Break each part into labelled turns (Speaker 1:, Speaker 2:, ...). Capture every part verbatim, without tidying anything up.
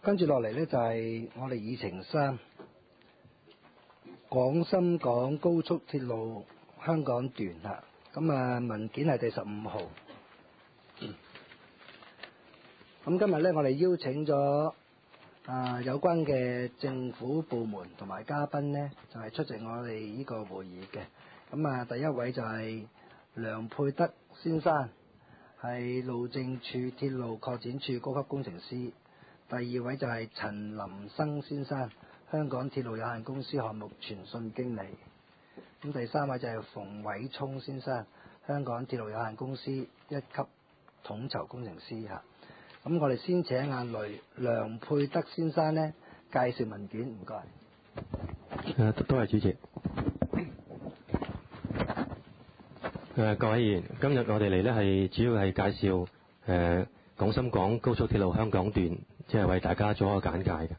Speaker 1: 跟住落嚟呢，就係我哋議程三，廣深港高速鐵路香港段嚇，咁啊文件係第十五號。咁今日呢，我哋邀請咗啊有關嘅政府部門同埋嘉賓呢，就係出席我哋呢個會議嘅。咁啊，第一位就係梁沛德先生，係路政署鐵路擴展處高級工程師。第二位就係陳林生先生，香港鐵路有限公司項目傳訊經理。咁第三位就係馮偉聰先生，香港鐵路有限公司一級統籌工程師嚇。咁我哋先請阿雷梁沛德先生呢介紹文件，唔該。
Speaker 2: 誒，多謝主席。誒，各位議員，今日我哋嚟呢係主要係介紹誒廣深港高速鐵路香港段，即係為大家做一個簡介嘅。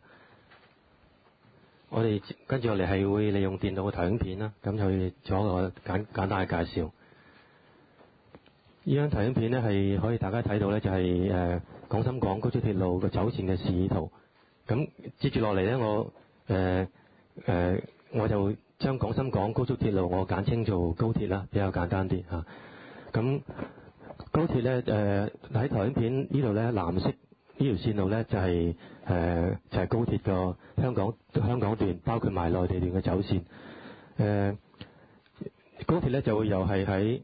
Speaker 2: 我哋跟住落嚟係會利用電腦嘅投影片啦，咁去做一個簡簡單嘅介紹。呢張投影片呢係可以大家睇到呢，就係誒廣深港高速鐵路嘅走線嘅示意圖。咁接住落嚟呢，我誒誒、呃呃、我就將廣深港高速鐵路我簡稱做高鐵啦，比較簡單啲嚇。咁、啊、高鐵呢，誒、呃、喺投影片呢度呢，藍色呢條線路呢，就係、是、誒、呃、就係、是、高鐵個香港香港段，包括埋內地段嘅走線。誒、呃、高鐵呢，就會又係喺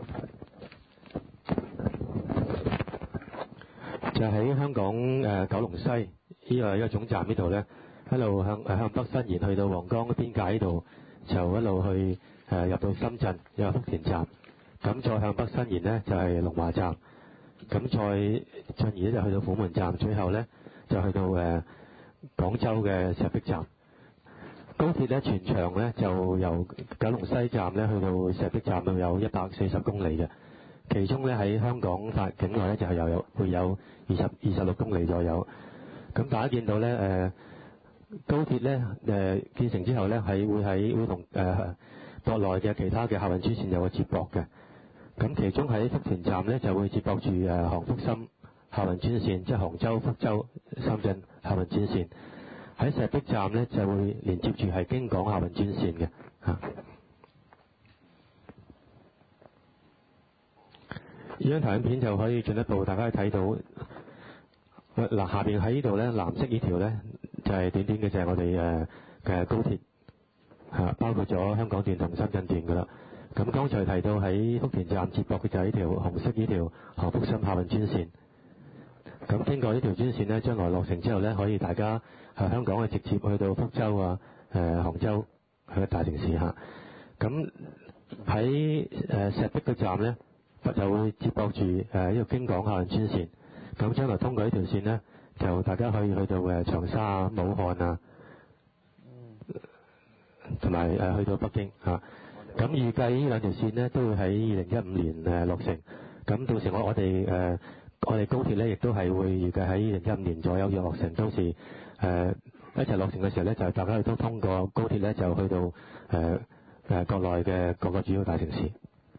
Speaker 2: 就喺香港誒、呃、九龍西呢個一個總站呢度呢，一路向誒向北伸延去到皇崗邊界呢度，就一路去誒、呃、入到深圳有個福田站，咁再向北伸延呢，就係、是、龍華站，咁再進而呢就去到虎門站，最後呢就去到誒、呃、廣州嘅石壁站。高鐵呢全長呢就由九龍西站呢去到石壁站度有一百四十公里嘅。其中咧喺香港法境內咧就係又有會有二十二十六公里左右。咁大家見到咧誒、呃、高鐵咧誒、呃、建成之後咧係會喺會同誒國內嘅其他嘅客運專線有個接駁嘅。咁其中喺福田站咧就會接駁住誒杭福深客運專線，即係杭州、福州、深圳客運專線。喺石壁站咧就會連接住係京港客運專線嘅嚇。呢張投影片就可以進一步大家睇到，嗱下邊喺呢度咧藍色呢條咧就係、是、短短嘅就係我哋誒嘅高鐵嚇，包括咗香港段同深圳段噶啦。咁剛才提到喺福田站接駁嘅就係呢條紅色呢條杭福深客運專線。咁經過呢條專線咧，將來落成之後咧，可以大家喺香港係直接去到福州啊、誒、呃、杭州去大城市嚇。咁喺誒石壁嘅站咧，就會接駁住誒呢個京港客運專線，咁將來通過呢條線呢，就大家可以去到誒長沙啊、武漢啊，同埋誒去到北京嚇。咁、啊、預計呢兩條線呢，都會喺二零一五年誒落成。咁到時我我哋誒我哋高鐵呢，亦都係會預計喺二零一五年左右要落成。到時誒、呃、一齊落成嘅時候呢，就大家都通過高鐵呢，就去到誒誒、呃、國內嘅各個主要大城市。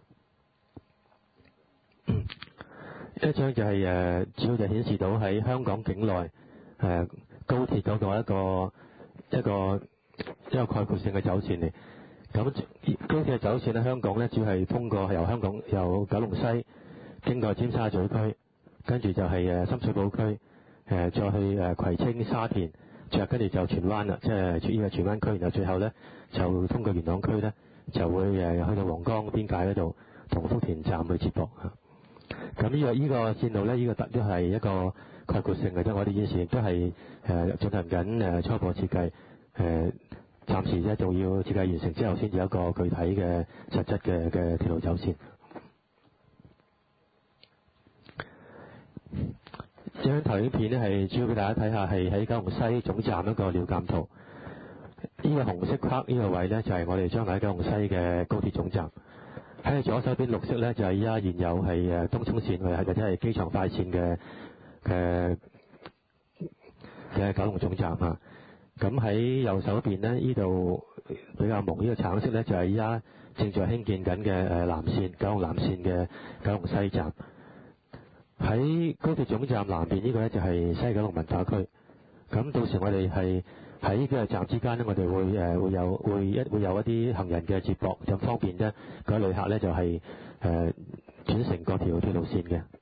Speaker 2: 一張就係、是、誒、呃，主要就顯示到喺香港境內誒、呃、高鐵嗰個一個一個一個概括性嘅走線嚟。咁高鐵嘅走線咧，香港咧主要係通過由香港由九龍西經過尖沙咀區，跟住就係誒深水埗區，誒、呃、再去誒葵青、沙田，最後跟住就荃灣啦，即係呢個荃灣區，然後最後咧就通過元朗區咧，就會誒去到皇崗邊界嗰度同福田站去接駁嚇。咁呢、這個呢、這個線路咧，呢、這個特都係一個概括性嘅啫。我哋現時亦都係誒進行緊誒初步設計，誒、呃、暫時咧仲要設計完成之後，先至有一個具體嘅實質嘅嘅鐵路走線。這張投影片咧係主要俾大家睇下，係喺九龍西總站一個鳥瞰圖。呢、這個紅色框呢個位咧，就係、是、我哋將來喺九龍西嘅高鐵總站。喺左手邊綠色咧就係依家現有係誒東涌線或者係機場快線嘅嘅嘅九龍總站啊。咁喺右手邊咧，呢度比較朦呢個橙色咧就係依家正在興建緊嘅誒南線九龍南線嘅九龍西站。喺高鐵總站南邊呢個咧就係西九龍文化區。 咁到時我哋係喺呢幾個站之間咧，我哋會誒會有會一會有一啲行人嘅接駁，咁方便咧嗰啲旅客咧就係誒轉乘各條鐵路線嘅。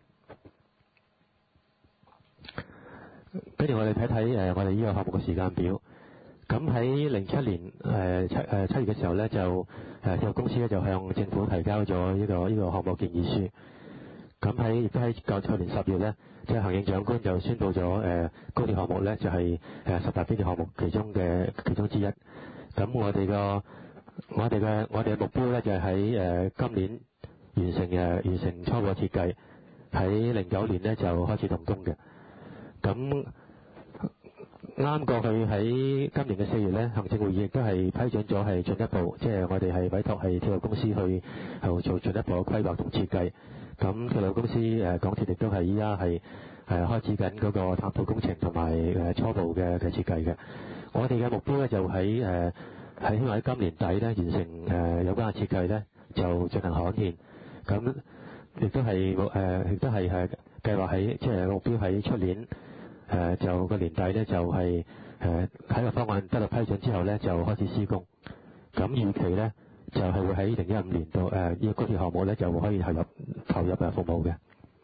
Speaker 2: 跟住我哋睇睇誒我哋呢個項目嘅時間表。咁喺零七年誒七誒七月嘅時候咧，就誒鐵路公司咧就向政府提交咗呢個呢個項目建議書。咁喺亦都喺舊去年十月咧，即係行政長官就宣布咗誒高鐵項目咧就係誒十大基建項目其中嘅其中之一。咁我哋個我哋嘅我哋嘅目標咧就係喺誒今年完成誒完成初步設計，喺零九年咧就開始動工嘅。咁啱過去喺今年嘅四月咧，行政會議亦都係批准咗係進一步，即係我哋係委託係鐵路公司去係做進一步嘅規劃同設計。咁鐵路公司誒港鐵亦都係依家係誒開始緊嗰個探討工程同埋誒初步嘅嘅設計嘅。我哋嘅目標咧就喺誒喺希望喺今年底咧完成誒有關嘅設計咧，就進行刊憲。咁亦都係誒亦都係係計劃喺即係目標喺出年。誒、呃、就個年底咧就係誒喺個方案得到批准之後咧就開始施工，咁預期咧就係、是、會喺二零一五年度誒呢個高鐵項目咧就可以投入投入誒服務嘅。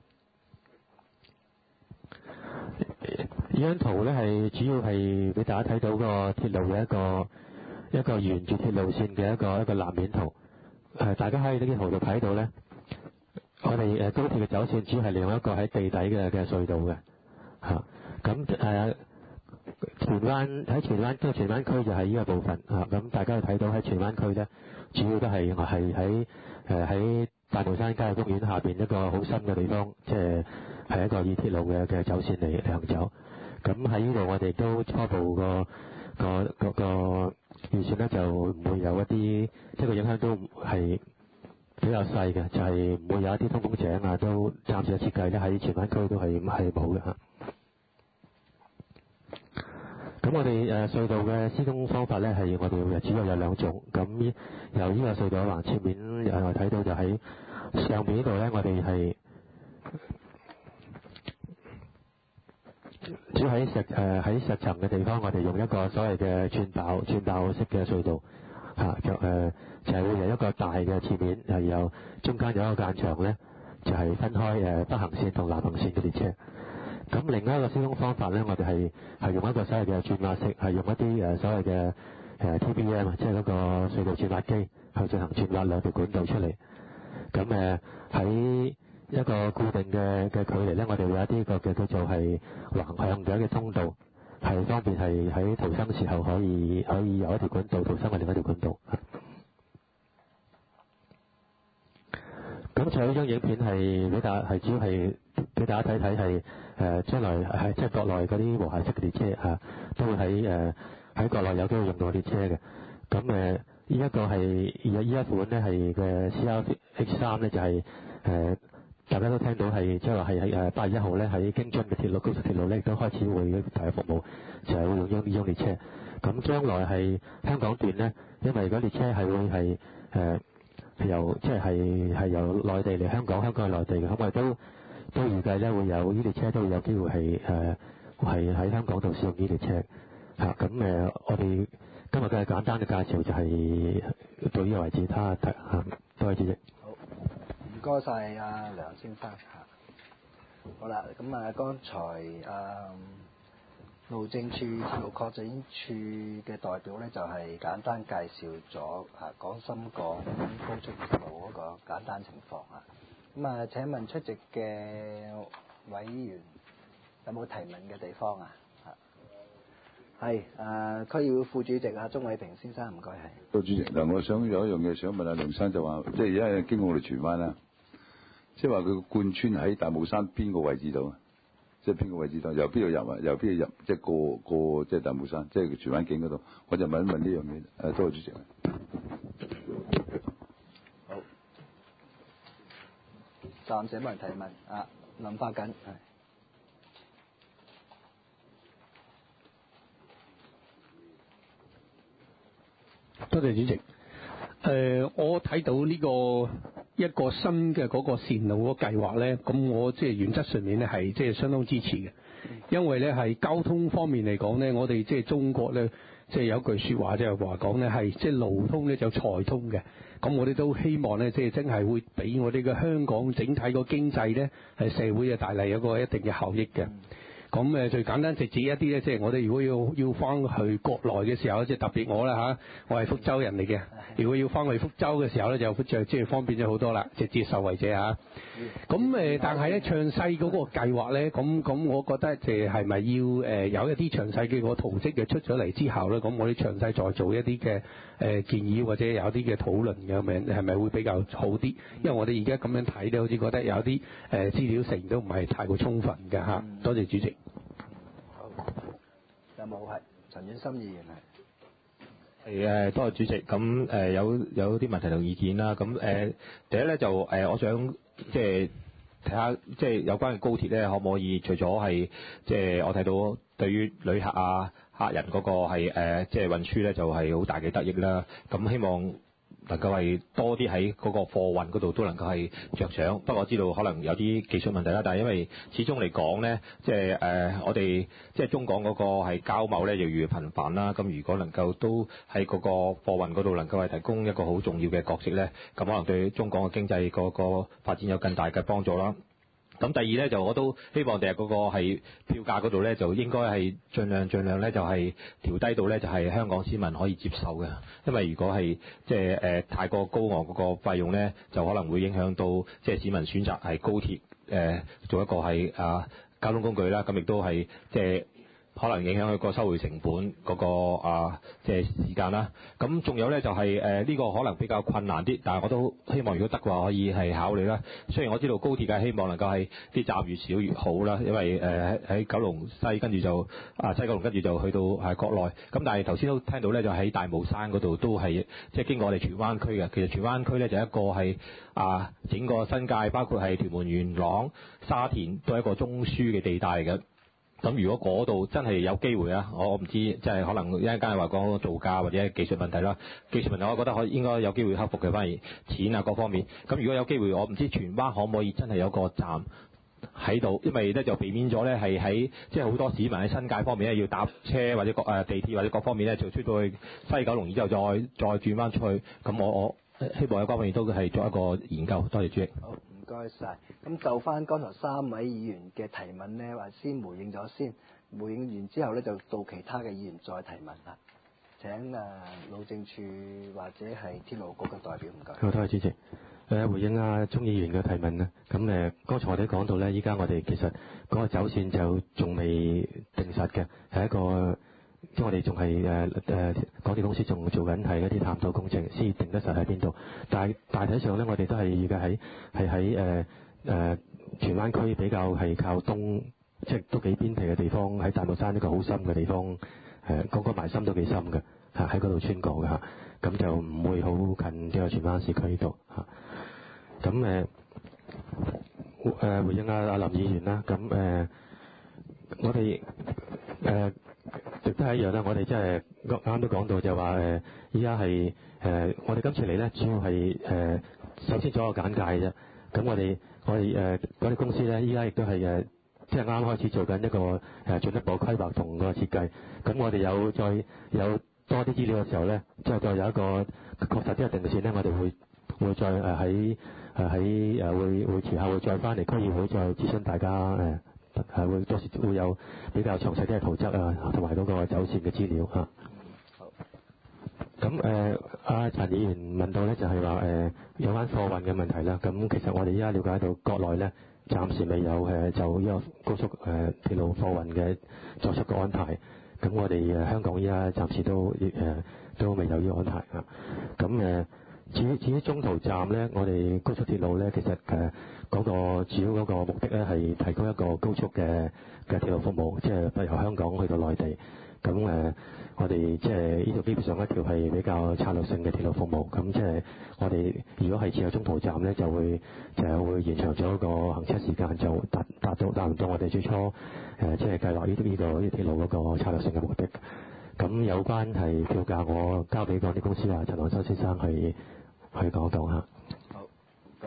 Speaker 2: 呢張圖咧係主要係俾大家睇到個鐵路嘅一個一個沿住鐵路線嘅一個一個立面圖。誒、呃、大家喺呢啲圖度睇到咧，我哋誒高鐵嘅走線主要係利用一個喺地底嘅嘅隧道嘅嚇。咁誒荃灣喺荃灣，即係荃灣區就係呢個部分啊。咁大家睇到喺荃灣區咧，主要都係係喺誒喺大帽山郊野公園下邊一個好深嘅地方，即係係一個以鐵路嘅嘅走線嚟行走。咁喺呢度我哋都初步個個個個預算咧，就唔會有一啲即係個影響都係比較細嘅，就係唔會有一啲通風井啊，都暫時嘅設計咧喺荃灣區都係係冇嘅嚇。咁我哋誒隧道嘅施工方法咧，係我哋主要有兩種。咁由呢個隧道橫切面誒睇到就喺上面呢度咧，我哋係主要喺石誒喺石層嘅地方，我哋用一個所謂嘅鑽爆鑽爆式嘅隧道嚇，就誒就係會有一個大嘅切面，係有中間有一個間牆咧，就係分開誒北行線同南行線嘅列車。咁另一個施工方法咧，我哋係係用一個所謂嘅鑽挖式，係用一啲誒所謂嘅誒 T B M，即係嗰個隧道鑽挖機去進行鑽挖兩條管道出嚟。咁誒喺一個固定嘅嘅距離咧，我哋會有一啲個嘅叫做係橫向嘅一個通道，係方便係喺逃生時候可以可以由一條管道逃生去另一條管道。咁仲有呢張影片係俾大係主要係俾大家睇睇係誒將來係即係國內嗰啲和諧式嘅列車嚇、啊，都會喺誒喺國內有機會用到列車嘅。咁誒呢一個係而呢一款咧係嘅 C R X 三咧就係、是、誒、呃、大家都聽到係即係話係喺誒八月一號咧喺京津嘅鐵路高速鐵路咧亦都開始會投入服務，就係、是、會用呢呢種列車。咁將來係香港段咧，因為嗰列車係會係誒。呃由即係係係由內地嚟香港，香港係內地嘅，咁我哋都都預計咧會有呢列車都會有機會係誒係喺香港度使用呢列車嚇。咁誒，我哋今日嘅簡單嘅介紹就係到呢個為止，他嚇多謝主席。
Speaker 1: 好，唔該晒阿梁先生嚇。好啦，咁啊，剛才誒、嗯、路政署鐵路擴展處嘅代表咧，就係、是、簡單介紹咗嚇廣深港高速鐵路嗰個簡單情況嚇。咁啊，請問出席嘅委員有冇提問嘅地方啊？嚇，係誒區議會副主席啊，鍾偉平先生，唔該係。
Speaker 3: 多主席嗱，我想有一樣嘢想問阿梁生，就話即係而家經過我哋荃灣啦，即係話佢貫穿喺大帽山邊個位置度啊？即係邊個位置度？由邊度入啊？由邊度入？即係過過即係大帽山，即係荃灣境嗰度。我就問一問呢樣嘢。誒，多謝主席。
Speaker 1: 好，暫時冇人提問啊，諗法緊係。
Speaker 4: 多謝主席。誒、呃，我睇到呢、這個一個新嘅嗰個線路嗰個計劃咧，咁我即係原則上面咧係即係相當支持嘅， 因為咧係交通方面嚟講咧，我哋即係中國咧，即係有句説話即係話講咧係即係路通咧就財通嘅。咁我哋都希望咧，即係真係會俾我哋嘅香港整體個經濟咧係社會啊帶嚟一個一定嘅效益嘅。咁誒最簡單直接一啲咧，即係我哋如果要要翻去國內嘅時候，即係特別我啦嚇，我係福州人嚟嘅。如果要翻去福州嘅時候咧，就就即係方便咗好多啦，直接受惠者嚇。咁誒，但係咧詳細嗰個計劃咧，咁咁我覺得即係係咪要誒有一啲詳細嘅個圖則嘅出咗嚟之後咧，咁我哋詳細再做一啲嘅誒建議或者有啲嘅討論嘅，咪係咪會比較好啲？因為我哋而家咁樣睇咧，好似覺得有啲誒資料成都唔係太過充分嘅嚇。多謝主席。
Speaker 1: 有冇係陳婉心議員係？
Speaker 2: 係誒，多謝主席。咁誒有有啲問題同意見啦。咁誒第一咧就誒，我想即係睇下即係有關嘅高鐵咧，可唔可以除咗係即係我睇到對於旅客啊客人嗰個係誒即係運輸咧，就係好大嘅得益啦。咁希望能夠係多啲喺嗰個貨運嗰度都能夠係着想。不過我知道可能有啲技術問題啦，但係因為始終嚟講咧，即係誒我哋即係中港嗰個係交貿咧，就越嚟越頻繁啦。咁如果能夠都喺嗰個貨運嗰度能夠係提供一個好重要嘅角色咧，咁可能對中港嘅經濟嗰個發展有更大嘅幫助啦。咁第二咧就我都希望第日嗰個係票價嗰度咧，就應該係盡量盡量咧就係調低到咧就係香港市民可以接受嘅。因為如果係即係誒太過高昂嗰個費用咧，就可能會影響到即係市民選擇係高鐵誒、呃、做一個係啊交通工具啦。咁亦都係即係可能影響佢個收回成本嗰個啊即係時間啦。咁仲有咧就係誒呢個可能比較困難啲，但係我都希望如果得嘅話可以係考慮啦。雖然我知道高鐵嘅希望能夠係啲站越少越好啦，因為誒喺九龍西跟住就啊西九龍跟住就去到係國內。咁但係頭先都聽到咧，就喺大帽山嗰度都係即係經過我哋荃灣區嘅。其實荃灣區咧就一個係啊整個新界，包括係屯門、元朗、沙田都係一個中樞嘅地帶嚟嘅。咁如果嗰度真係有機會啊，我唔知即係可能一陣間係話講造價或者技術問題啦。技術問題我覺得可以應該有機會克服嘅，反而錢啊各方面。咁如果有機會，我唔知荃灣可唔可以真係有個站喺度，因為咧就避免咗咧係喺即係好多市民喺新界方面咧要搭車或者各誒地鐵或者各方面咧就出到去西九龍，然之後再再轉翻出去。咁我我希望有關方面都係作一個研究。多謝主席。
Speaker 1: 好，唔該晒。咁就翻剛才三位議員嘅提問咧，話先回應咗先，回應完之後咧就到其他嘅議員再提問啦。請誒、啊、路政署或者係鐵路局嘅代表，唔該。
Speaker 2: 好，多謝主席。誒回應阿鍾議員嘅提問啦。咁誒，剛才我哋講到咧，依家我哋其實嗰個走線就仲未定實嘅，係一個即係我哋仲係誒誒港鐵公司仲做緊係一啲探討工程，先定得實喺邊度。但係大體上咧，我哋都係預計喺係喺誒誒荃灣區比較係靠東，即係都幾邊皮嘅地方，喺大帽山呢個好深嘅地方，誒講講埋深都幾深嘅嚇，喺嗰度穿過嘅嚇，咁就唔會好近呢個荃灣市區呢度嚇。咁誒誒回應阿阿林議員啦，咁誒、呃、我哋誒亦都係一樣啦，我哋即係啱啱都講到就話誒，依家係誒我哋今次嚟咧，主要係誒、呃、首先做一個簡介啫。咁我哋我哋誒嗰啲公司咧，依家亦都係誒即係啱啱開始做緊一個誒進一步規劃同個設計。咁我哋有再有多啲資料嘅時候咧，之後再有一個確實啲嘅定線咧，我哋會會再誒喺誒喺誒會會遲後會再翻嚟區議會再諮詢大家誒係會多時會有比較詳細啲嘅圖則啊，同埋嗰個走線嘅資料嚇。好。咁誒阿陳議員問到咧就係話誒有關貨運嘅問題啦。咁其實我哋依家了解到國內咧暫時未有誒就呢個高速誒鐵路貨運嘅作出嘅安排。咁我哋誒香港依家暫時都誒都未有呢個安排啊。咁誒。至於至於中途站咧，我哋高速鐵路咧，其實誒嗰、呃那個主要嗰個目的咧係提供一個高速嘅嘅鐵路服務，即係由香港去到內地。咁誒、呃，我哋即係呢度基本上一條係比較策略性嘅鐵路服務。咁即係我哋如果係設有中途站咧，就會就係會延長咗個行車時間，就達達到達唔到我哋最初誒、呃、即係計劃呢啲呢個呢鐵路嗰個策略性嘅目的。咁有關係票價，我交俾嗰啲公司啊，陳漢修先生去去講講嚇。
Speaker 1: 好，唔該。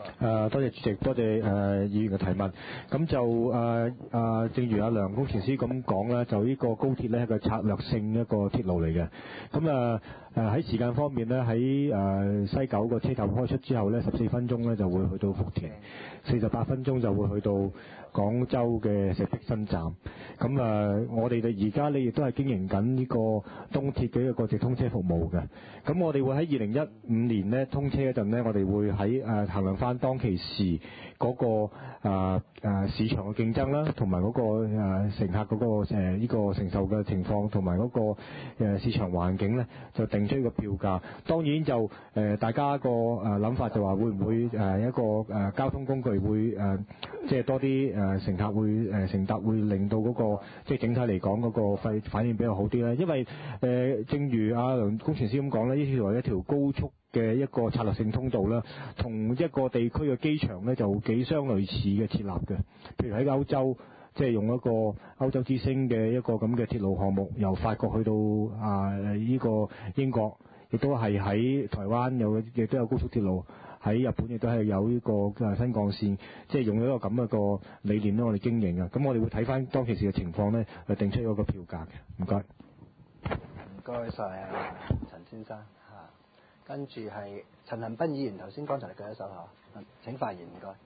Speaker 2: 誒多謝主席，多謝誒、呃、議員嘅提問。咁就誒誒、呃呃，正如阿梁工程師咁講啦，就呢個高鐵咧係個策略性一個鐵路嚟嘅。咁啊誒喺時間方面咧，喺誒、呃、西九個車站開出之後咧，十四分鐘咧就會去到福田，四十八分鐘就會去到廣州嘅石壁新站。咁啊、呃，我哋嘅而家咧亦都係經營緊呢個東鐵嘅一個直通車服務嘅。咁我哋會喺二零一五年咧通車嗰陣咧，我哋會喺誒、呃、衡量翻當其時嗰、那個啊、呃、市場嘅競爭啦，同埋嗰個、呃、乘客嗰、那個誒呢、呃這個承受嘅情況，同埋嗰個、呃、市場環境咧，就定出一個票價。當然就誒、呃、大家個誒諗法就話會唔會誒、呃、一個誒、呃、交通工具會誒即係多啲誒、呃、乘客會誒、呃、乘搭會令到嗰、那個即係整體嚟講嗰個反反應比較好啲咧？因為誒、呃、正如阿梁工程師咁講咧，呢條係一條高速嘅一個策略性通道啦，同一個地區嘅機場咧就幾相類似嘅設立嘅。譬如喺歐洲，即係用一個歐洲之星嘅一個咁嘅鐵路項目，由法國去到啊呢個英國，亦都係喺台灣有亦都有高速鐵路，喺日本亦都係有呢個新幹線，即係用一個咁嘅個理念咧，我哋經營嘅。咁我哋會睇翻當其時嘅情況咧，嚟定出一個票價嘅。唔該。
Speaker 1: 唔該晒啊，陳先生嚇。跟住係陳恒鑌議員，頭先剛才舉一手嚇，請發言唔該。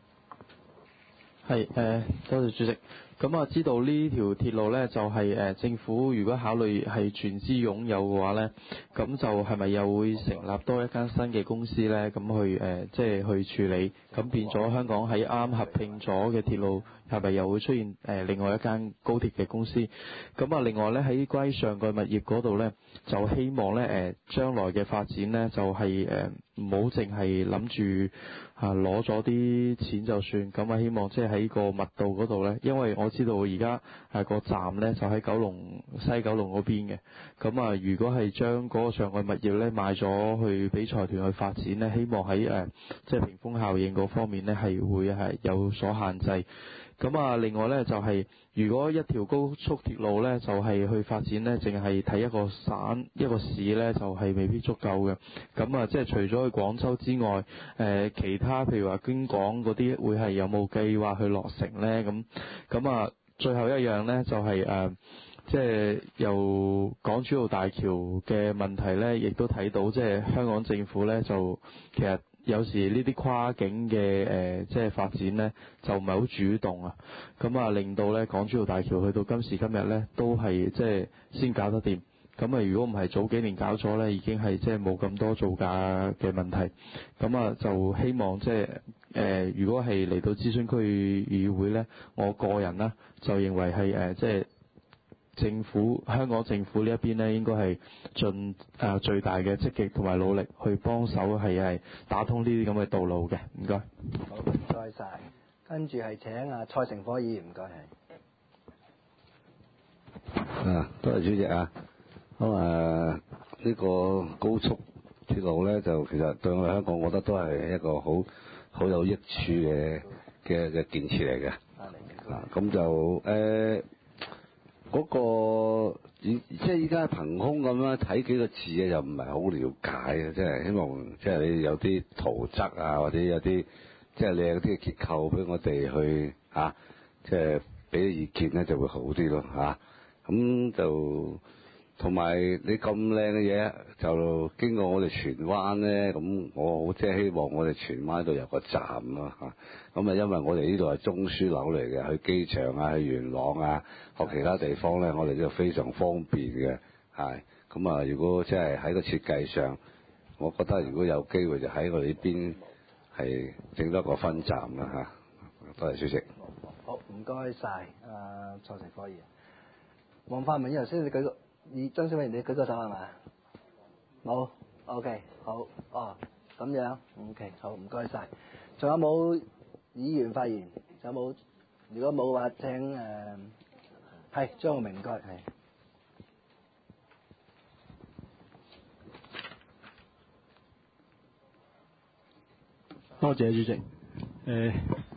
Speaker 5: 係誒、呃，多謝主席。咁啊，知道呢條鐵路呢，就係、是、誒、呃、政府如果考慮係全資擁有嘅話呢，咁就係咪又會成立多一間新嘅公司呢？咁去誒、呃、即係去處理，咁變咗香港喺啱合併咗嘅鐵路，係咪又會出現誒、呃、另外一間高鐵嘅公司？咁啊，另外呢，喺關於上蓋物業嗰度呢，就希望呢誒、呃、將來嘅發展呢，就係誒唔好淨係諗住啊攞咗啲錢就算，咁啊希望即係喺個密度嗰度呢，因為我知道而家誒個站呢就喺九龍西九龍嗰邊嘅，咁啊如果係將嗰個上蓋物業呢賣咗去俾財團去發展呢，希望喺誒、呃、即係屏風效應嗰方面呢係會係有所限制。咁啊，另外呢，就係、是、如果一條高速鐵路呢，就係、是、去發展呢，淨係睇一個省一個市呢，就係、是、未必足夠嘅。咁啊，即係除咗去廣州之外，誒、呃、其他譬如話京港嗰啲會係有冇計劃去落成呢？咁咁啊，最後一樣呢，就係、是、誒、呃，即係由港珠澳大橋嘅問題呢，亦都睇到即係香港政府呢，就其實。有時呢啲跨境嘅誒、呃，即係發展呢，就唔係好主動啊，咁啊令到呢港珠澳大橋去到今時今日呢，都係即係先搞得掂。咁啊，如果唔係早幾年搞咗呢，已經係即係冇咁多造價嘅問題。咁啊，就希望即係誒、呃，如果係嚟到諮詢區議會呢，我個人呢，就認為係誒、呃，即係。政府香港政府呢一邊呢，應該係盡誒最大嘅積極同埋努力去幫手，係係打通呢啲咁嘅道路嘅。唔該。
Speaker 1: 好，唔該晒。跟住係請阿蔡成科議員，唔該係。
Speaker 6: 啊，多謝主席啊。咁啊，呢、這個高速鐵路咧，就其實對我哋香港，我覺得都係一個好好有益處嘅嘅嘅建設嚟嘅。啊，咁就誒。呃嗰、那個即係依家憑空咁樣睇幾個字嘅，又唔係好了解嘅，即係希望即係你有啲圖則啊，或者有啲即係你有啲結構俾我哋去嚇、啊，即係俾啲意見咧就會好啲咯嚇。咁、啊、就同埋你咁靚嘅嘢，就經過我哋荃灣咧，咁我好即係希望我哋荃灣度有個站咯嚇。咁啊，因為我哋呢度係中樞紐嚟嘅，去機場啊，去元朗啊，學其他地方咧，我哋都非常方便嘅，係。咁啊，如果即係喺個設計上，我覺得如果有機會就喺我哋呢邊係整多個分站啦嚇。多謝主席。
Speaker 1: 好，唔該晒，阿蔡成科議員。黃泛民議員先，你舉個，以張小偉你舉個手係嘛？冇 ，OK，好，哦，咁樣 ，OK，好，唔該晒。仲有冇議員發言？仲有冇？如果冇嘅話，請誒，係、呃、張浩明，唔該，係。
Speaker 7: 多謝主席。誒、呃，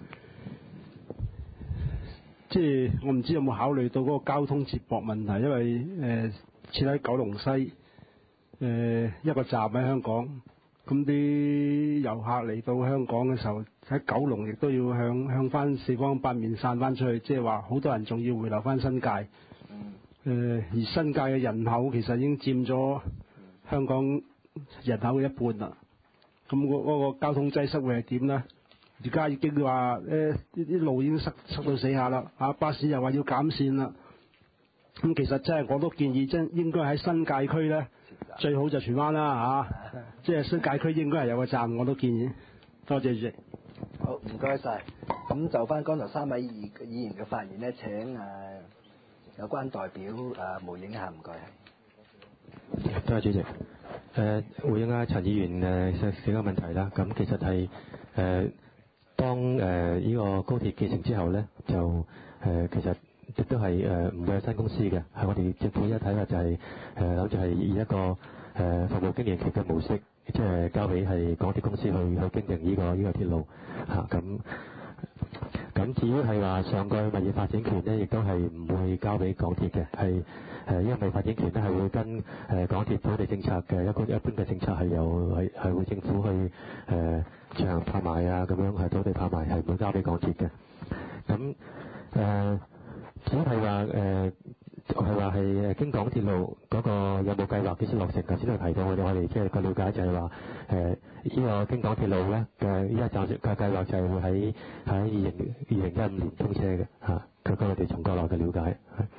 Speaker 7: 即係我唔知有冇考慮到嗰個交通接駁問題，因為誒設喺九龍西，誒、呃、一個站喺香港， 咁啲遊客嚟到香港嘅時候，喺九龍亦都要向向翻四方八面散翻出去，即係話好多人仲要回流翻新界。誒、呃，而新界嘅人口其實已經佔咗香港人口嘅一半啦。咁嗰嗰個交通擠塞會係點咧？而家已經話誒啲路已經塞塞到死下啦，啊巴士又話要減線啦。咁其實真係我都建議，真應該喺新界區咧，最好就荃灣啦嚇，即係新界區應該係有個站，我都建議。多謝主席。
Speaker 1: 好，唔該晒。咁就翻剛才三位議議員嘅發言咧，請誒、呃、有關代表誒、呃、回應一下，唔該。
Speaker 2: 多謝主席。誒、呃、回應下陳議員誒幾個問題啦。咁其實係誒、呃、當誒呢、呃這個高鐵建成之後咧，就誒、呃、其實。亦都係誒唔會有新公司嘅，係我哋政府一睇法就係誒諗住係以一個誒、呃、服務經營權嘅模式，即係交俾係港鐵公司去去經營呢、這個呢、這個鐵路嚇咁。咁、啊、至於係話上蓋物業發展權咧，亦都係唔會交俾港鐵嘅，係誒因為物業發展權咧係會跟誒、呃、港鐵土地政策嘅一個一般嘅政策係由係係會政府去誒進行拍賣啊，咁樣係土地拍賣係唔會交俾港鐵嘅。咁誒。呃只係話誒係話係經港鐵路嗰個有冇計劃幾時落成？頭先都提到我哋我哋即係個了解就係話誒呢個經港鐵路咧嘅依家暫時嘅計劃就係會喺喺二零二零一五年通車嘅嚇。佢據我哋從國內嘅了解。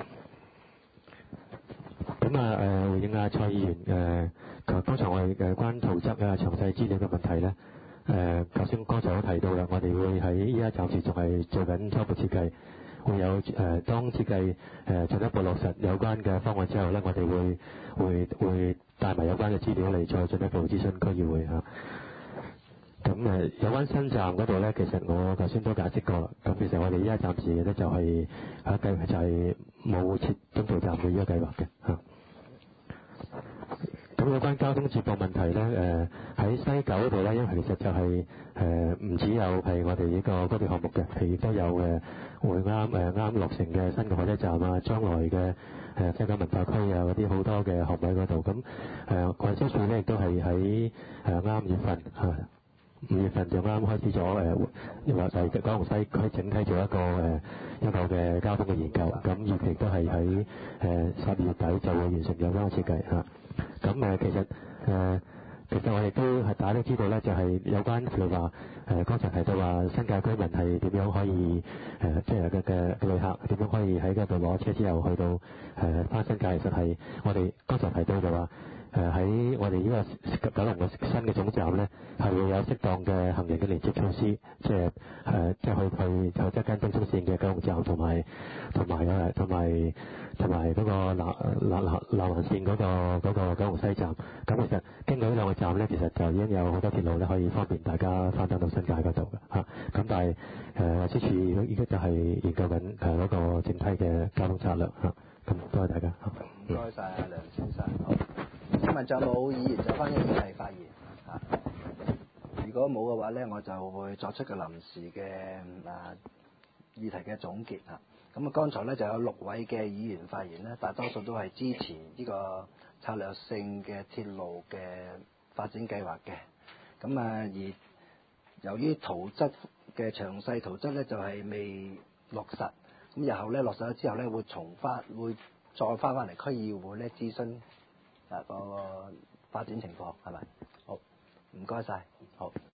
Speaker 2: 咁啊誒回應阿蔡議員誒，剛才我哋誒關圖則啊詳細資料嘅問題咧誒，頭先剛才都提到啦，我哋會喺依家暫時仲係做緊初步設計。會有誒、呃、當設計誒進一步落實有關嘅方案之後咧，我哋會會會帶埋有關嘅資料嚟再進一步諮詢區議會嚇。咁誒、呃、有關新站嗰度咧，其實我頭先都解釋過啦。咁其實我哋依家暫時咧就係嚇計就係冇設中途站嘅依個計劃嘅嚇。咁有關交通接駁問題咧，誒、呃、喺西九嗰度咧，因為其實就係誒唔只有係我哋呢個高鐵項目嘅，係亦都有誒、呃、會啱誒啱落成嘅新嘅火車站啊，將來嘅誒西九文化區啊嗰啲好多嘅項目喺嗰度。咁誒運輸署咧亦都係喺誒啱月份嚇五、啊、月份就啱開始咗誒，因為係九龍西區整體做一個誒、呃、一個嘅交通嘅研究。咁預期都係喺誒十二月底就會完成有關嘅設計嚇。咁、啊、誒其實誒、呃、其實我哋都係大家都知道咧，就係、是、有關譬如話誒剛才提到話新界居民係點樣可以誒即係嘅嘅嘅旅客點樣可以喺嗰度攞車之後去到誒翻新界，其實係我哋剛才提到就話誒喺我哋呢個九龍嘅新嘅總站咧，係會有適當嘅行人嘅連接措施，即係誒即係去去就即係跟東涌線嘅九龍站同埋同埋誒同埋同埋嗰個南南南南環線嗰個嗰個九龍西站。咁其實經過呢兩個站咧，其實就已經有好多鐵路咧可以方便大家翻返到新界嗰度嘅嚇。咁但係誒運輸署依家就係研究緊誒嗰個整體嘅交通策略嚇。咁多謝大家。
Speaker 1: 唔該晒梁先生。好，請問仲有冇議員就翻呢個議題發言嚇？如果冇嘅話咧，我就會作出個臨時嘅啊議題嘅總結嚇。咁啊，剛才咧就有六位嘅議員發言咧，大多數都係支持呢個策略性嘅鐵路嘅發展計劃嘅。咁啊，而由於圖則嘅詳細圖則咧就係未落實，咁日後咧落實咗之後咧會重翻會再翻返嚟區議會咧諮詢啊個發展情況係咪？好，唔該晒。好。